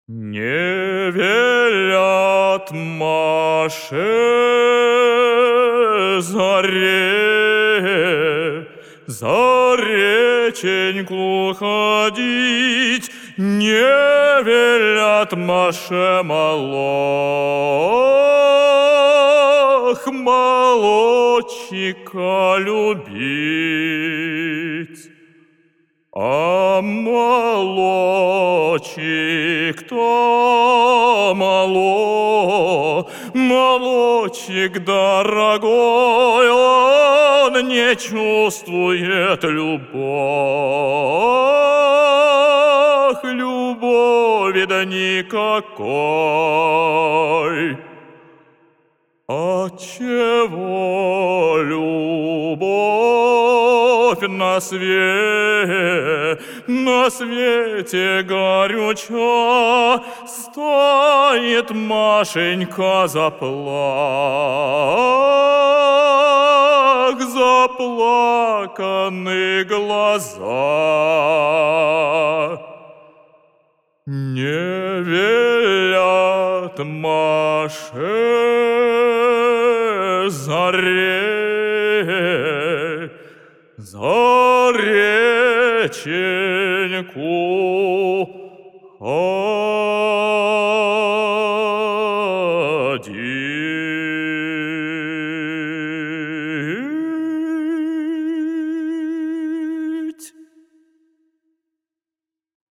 Не велят Маше заре за реченьку ходить, не велят Маше молочика любить. А молочек-то молочек дорогой, он не чувствует любови да никакой. Отчего любовь на свете горюча, стоит Машенька заплаканы глаза. Не велят Маше заре